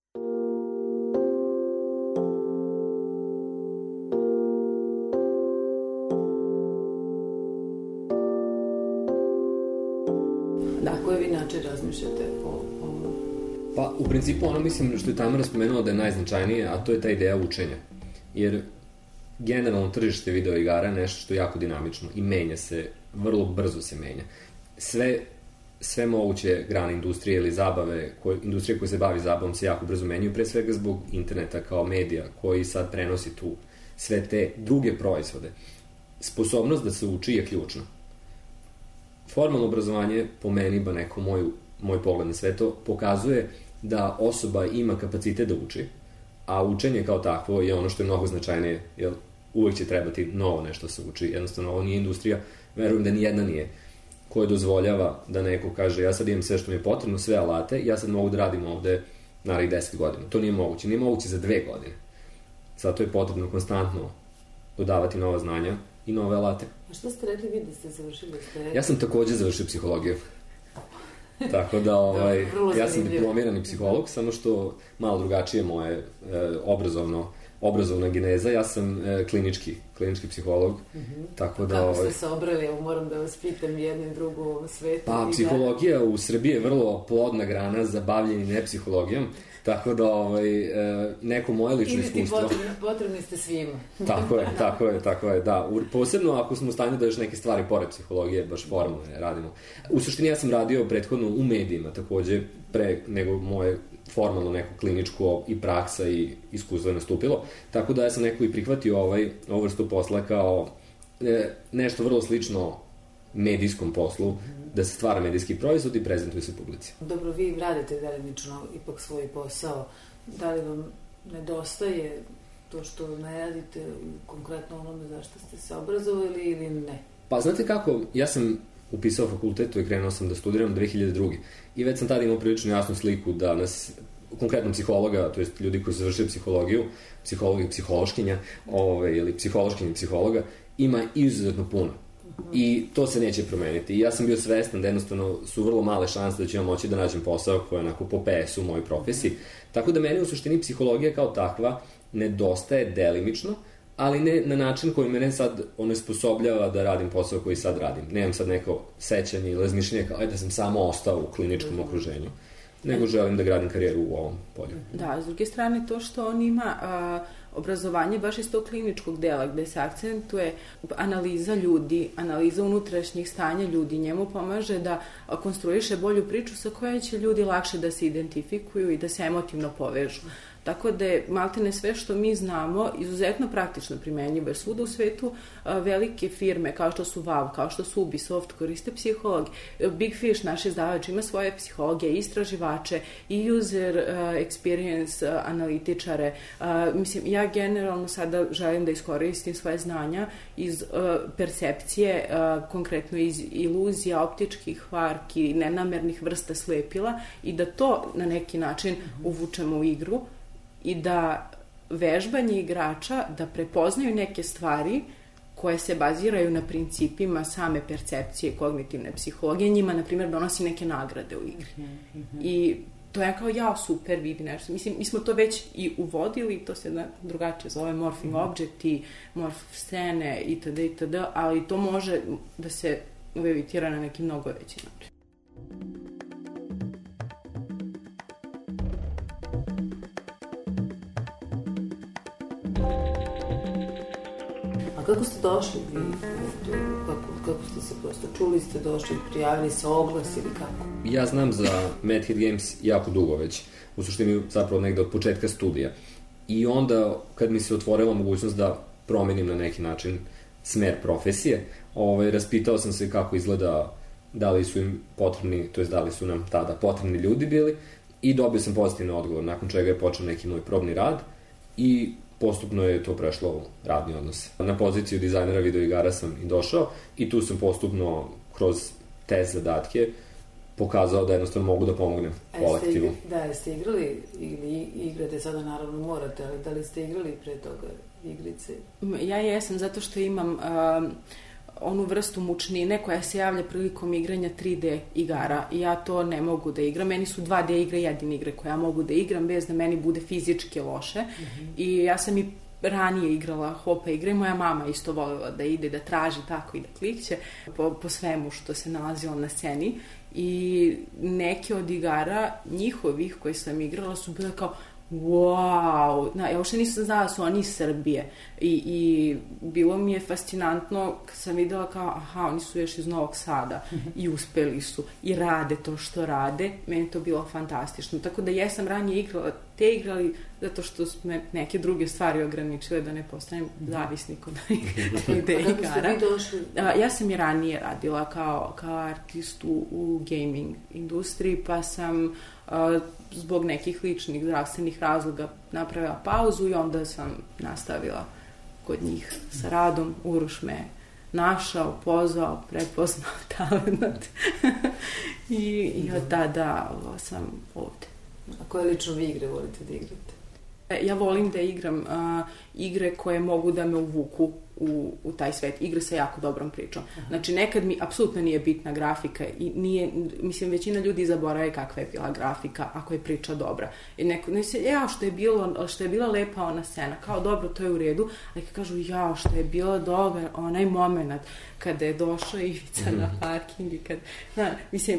Razmišljate o... Pa, u principu ono mislim što je Tamara spomenula da je najznačajnije, a to je ta ideja učenja. Jer generalno tržište videoigara je nešto što je jako dinamično i menja se, vrlo brzo se menja. Sve moguće grane industrije ili zabave, industrije koje se bavi zabavom se jako brzo menjaju, pre svega zbog interneta kao medija koji sad prenosi tu sve te druge proizvode. Sposobnost da se uči je ključna. Formalno obrazovanje, po meni, ba neko moj pogled na sve to, pokazuje da osoba ima kapacitet da uči, a učenje kao takvo je ono što je mnogo značajnije, jer uvek će trebati novo nešto se uči. Jednostavno, ovo nije industrija, verujem da nijedna nije, koja dozvoljava da neko kaže ja sad imam sve što mi je potrebno, sve alate, ja sad mogu da radim ovde naravno 10 godina. To nije moguće. Nije moguće za 2 godine. Zato je potrebno konstantno dodavati nova znanja i nove alate. A što ste rekli vi da ste završili? Ja sam takođe završio psihologiju. Tako da, ja sam diplomirani psiholog, samo što malo drugačije moje obrazovna geneza. Ja sam klinički psiholog. Tako da, kako ste se obrali? Moram da vas pitam jedno i drugo u ovom svetu. Pa, psihologija u Srbiji je vrlo plodna grana za bavljenje nepsihologijom. Tako da, neko moje lično iskustvo... Ili potrebni ste svima. Tako je, da. Posebno ako smo u stanju da još neke stvari pored psihologije, baš formalno radimo. U suštini ja sam radio prethodno u medijima, takođe, pre nego moje formalno neko kliničko i praksa i iskustvo je nastupilo. Tako da ja sam neko i prihvatio ovu vrstu posla kao nešto vrlo slično medijskom poslu, da se stvara medijski proizvod i prezentuje se publici. Dobro, vi radite delimično ipak svoj posao. Da li vam nedostaje to što ne radite konkretno onome zašto ste se obrazovali ili ne? Pa znate kako, ja sam upisao fakultetu i krenuo sam da studiram 2002. I već sam tada imao prilično jasnu sliku da nas, konkretno psihologa, to jest ljudi koji su završili psihologiju, psihologa i psihološkinja, ili psihološkinja i psihologa, ima izuzetno puno. I to se neće promeniti. I ja sam bio svestan da jednostavno su vrlo male šanse da ću ja moći da nađem posao koji je onako po PS-u u mojoj profesiji. Tako da meni u suštini psihologija kao takva nedostaje delimično, ali ne na način koji mene sad onesposobljava da radim posao koji sad radim. Nemam sad neko sećanje ili razmišljenje kao da sam samo ostao u kliničkom okruženju, nego želim da gradim karijeru u ovom polju. Da, s druge strane to što on ima obrazovanje baš iz tog kliničkog dela gde se akcentuje analiza ljudi, analiza unutrašnjih stanja ljudi, njemu pomaže da konstruiše bolju priču sa kojoj će ljudi lakše da se identifikuju i da se emotivno povežu. Tako da je maltene sve što mi znamo izuzetno praktično primenjivo, jer svuda u svetu velike firme kao što su Valve, kao što su Ubisoft koriste psihologi. Big Fish, naš izdavač, ima svoje psihologije, istraživače i user experience analitičare. Mislim, ja generalno sada želim da iskoristim svoje znanja iz percepcije, konkretno iz iluzija, optičkih varki, nenamernih vrsta slepila i da to na neki način uvučemo u igru i da vežbanje igrača da prepoznaju neke stvari koje se baziraju na principima same percepcije kognitivne psihologije, njima, na primjer, donosi neke nagrade u igri. I to je kao super, vidi nešto. Mislim, mi smo to već i uvodili, to se drugačije zove morphing object i morph scene itd., ali to može da se evitira na neki mnogo veći način. Kako ste došli? Kako ste se prosto čuli, ste došli, prijavili se, oglas ili kako? Ja znam za Mad Head Games jako dugo već, u suštini zapravo negde od početka studija. I onda, kad mi se otvorila mogućnost da promenim na neki način smer profesije, raspitao sam se kako izgleda, da li su im potrebni, to jest da li su nam tada potrebni ljudi bili, i dobio sam pozitivan odgovor, nakon čega je počeo neki moj probni rad i postupno je to prešlo u radni odnos. Na poziciju dizajnera videoigara sam i došao i tu sam postupno kroz te zadatke pokazao da jednostavno mogu da pomognem kolektivu. Jeste igrali ili igrate sada, naravno morate, ali da li ste igrali pre toga igrice? Ja jesam, zato što imam onu vrstu mučnine koja se javlja prilikom igranja 3D igara i ja to ne mogu da igram. Meni su 2D igre jedine igre koje ja mogu da igram bez da meni bude fizički loše. I ja sam i ranije igrala hopa igre i moja mama isto voljela da ide, da traži tako i da klikće po svemu što se nalazilo na sceni. I neke od igara njihovih koje sam igrala su bile kao wow, ja uopšte nisam znala da su oni iz Srbije i bilo mi je fascinantno kad sam videla kao, aha, oni su još iz Novog Sada i uspeli su i rade to što rade, meni to bilo fantastično, tako da jesam ranije igrala te igrali zato što su me neke druge stvari ograničile da ne postanem zavisnik od te igara. Kako ste vi došli? Ja sam i ranije radila kao artist u gaming industriji, pa sam zbog nekih ličnih zdravstvenih razloga napravila pauzu i onda sam nastavila kod njih sa radom. Uroš me našao, pozvao, prepoznao talent i od tada sam ovde. A koje lično vi igre volite da igrate? Ja volim da igram igre koje mogu da me uvuku u taj svet, igre sa jako dobrom pričom. Znači, nekad mi apsolutno nije bitna grafika i nije, mislim, većina ljudi zaborave kakva je bila grafika ako je priča dobra. I neko ne se, što je bila lepa ona scena, kao dobro, to je u redu, ali kad kažu, što je bilo dobar onaj moment kada je došao Ivica na parking i kad, mislim,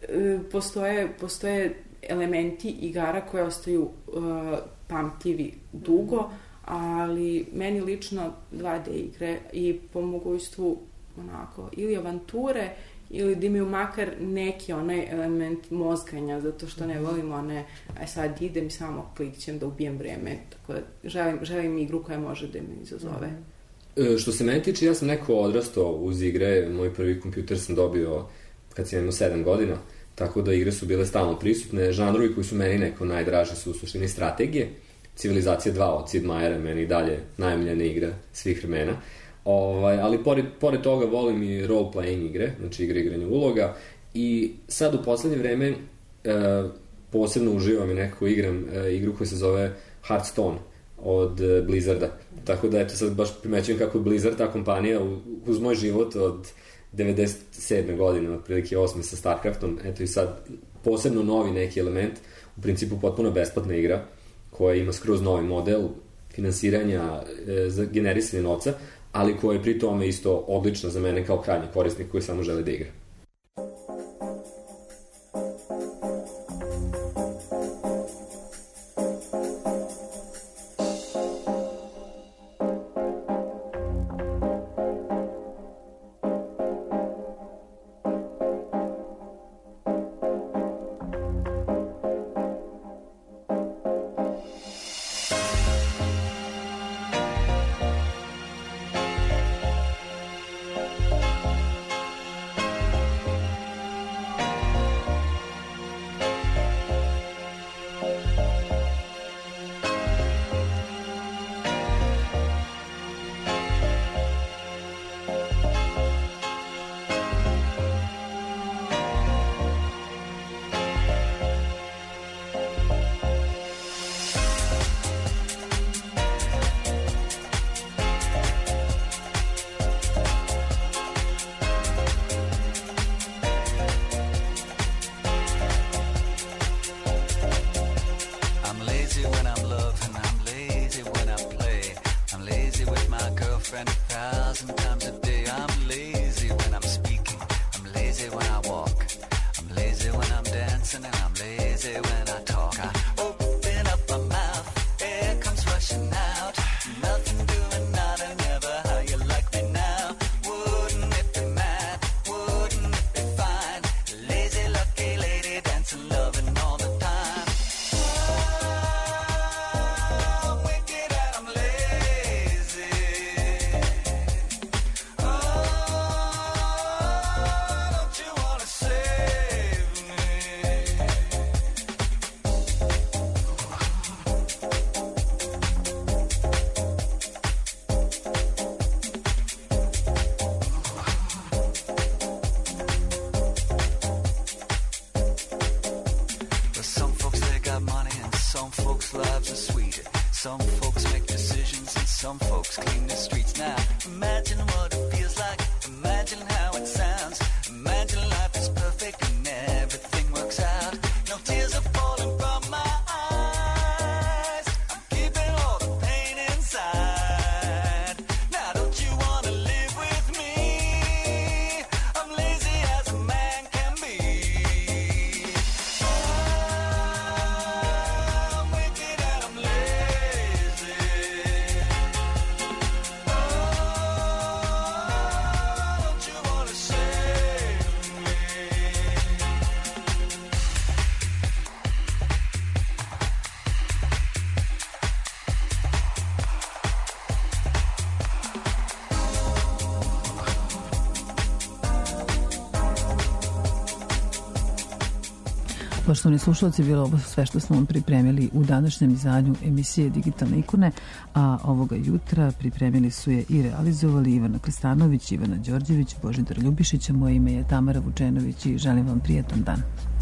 postoje elementi igara koje ostaju pamtljivi dugo, ali meni lično 2D igre i po mogućstvu onako ili avanture ili da imaju makar neki onaj element mozganja, zato što ne volim one, sad idem samo klikćem da ubijem vreme, tako da želim igru koja može da me izazove. Što se meni tiče, ja sam neko odrastao uz igre, moj prvi kompjuter sam dobio kad sam imao 7 godina, tako da igre su bile stalno prisutne. Žanrovi koji su meni neko najdraži su u suštini strategije. Civilizacija 2 od Sid Meier'a meni dalje najomiljena igra svih vremena. Ali pored toga volim i role-playing igre, znači igranje uloga. I sad u poslednje vreme posebno uživam i nekako igram igru koja se zove Hearthstone. od Blizzarda. Tako da, eto, sad baš primećujem kako je Blizzard, ta kompanija, uz moj život od 97. godine, otprilike 8. sa StarCraftom, eto i sad posebno novi neki element, u principu potpuno besplatna igra, koja ima skroz novi model finansiranja za generisanje novca, ali koja je pri tome isto odlična za mene kao krajnji korisnik koji samo želi da igra. Poštovani slušalci, bilo ovo sve što smo vam pripremili u današnjem izdanju emisije Digitalne ikone, a ovoga jutra pripremili su je i realizovali Ivana Krstanović, Ivana Đorđević, Božidar Ljubišić, a moje ime je Tamara Vučenović i želim vam prijetan dan.